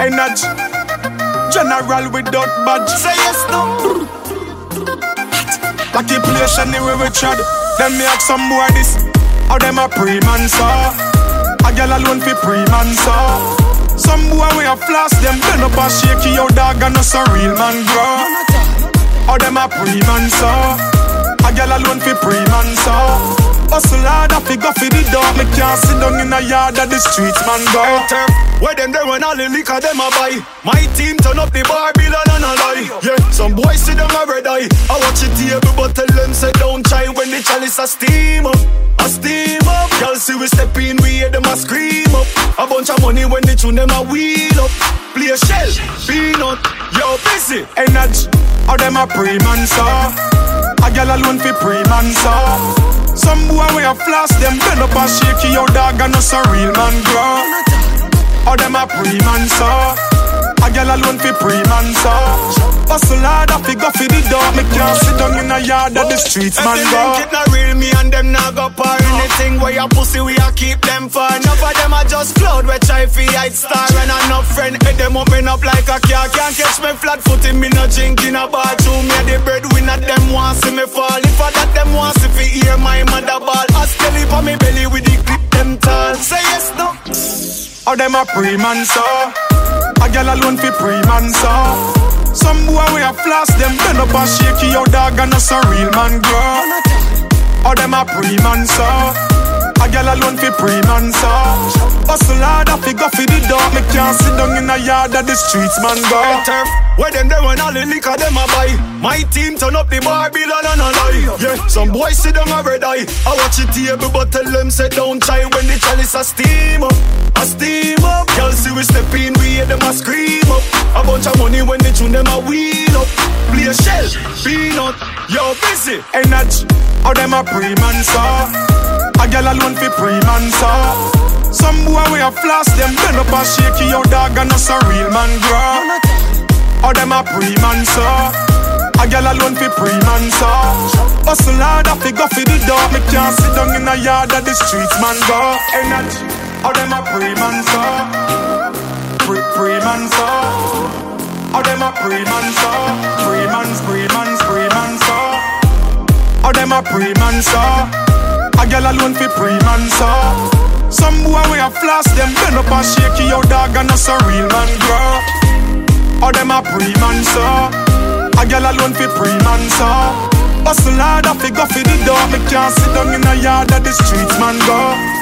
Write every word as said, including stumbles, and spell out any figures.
Energy, general without badge. Say yes no. Like a place anywhere we trod. Then me ask some boy this. How them a pre-man so? A girl alone fi pre-man so. Some boy we a floss them. Bend up and shake your dog and us a real man bro. How them a pre-man so? A girl alone fi pre-man so. Hustle hard a fi go fi the door. Me can't sit down in a yard of the streets man go. Where them there when all the liquor them a buy. My team turn up the Babylon and a lie. Yeah, some boys sit down a red eye. I watch it table but tell them say don't try. When the chalice a steam up, a steam up. Y'all see we step in, we hear them a scream up. A bunch of money when they tune them a wheel up. Play a shell, peanut, yo busy. Energy, how them a pre-man so. A girl alone fi pre-man so. Some boy we a floss them. Bend up and shake your dog and us a real man grow. How them a pre-man so. A girl alone fi pre-man so. Hustle hard a fi go fi the door. Me can't sit down in a yard of the streets man go. If them get not real me and them not go par. Anything where you pussy we a keep them far. Enough of them a just cloud we try fi hide star. And enough friend head them open up like a car. Can't catch me flat footing me no drink in a bathroom. Me the breadwinner them want see me fall. If I that them want see fi hear my mother ball. I still leave on me belly with the clip them tall. Say yes no. How them a pre-man so. A girl alone fi pre-man so. Some boy we a floss them. Bend up and shake your dog and us a real man grow. How them a pre-man so. A girl alone fi pre-man so. Hustle hard a fi go fi the door. Me can't sit down in a yard of the streets man go. Where them there when all the liquor them a buy. My team turn up the Babylon and a lie. Yeah, some boys sit down a red eye. I watch it table but tell them say don't try. When the chalice a steam up, a steam up. Y'all see we step in, we hear them a scream up. A bunch of money when they tune them a wheel up. Play a shell, peanut, yo busy. Energy, how them a pre-man so. A girl alone fi pre-man so. Some boy we a floss them. Bend up and shake your dog and us a real man grow. How them a pre-man so. A girl alone fi pre-man so. Hustle hard a fi go fi the door. Me can't sit down in a yard of the streets man go. Energy, how them a pre-man so. Pre pre-man so. How them a pre-man so. Pre-man's pre-man's pre-man so. How them a pre-man so. A girl alone fi pre-man so. Some boy we a floss them. Bend up and shake your dog and us a real man grow. How them a pre-man so. A girl alone fi pre-man so. Hustle hard a fi go fi the door. Me can't sit down in a yard of the streets man go.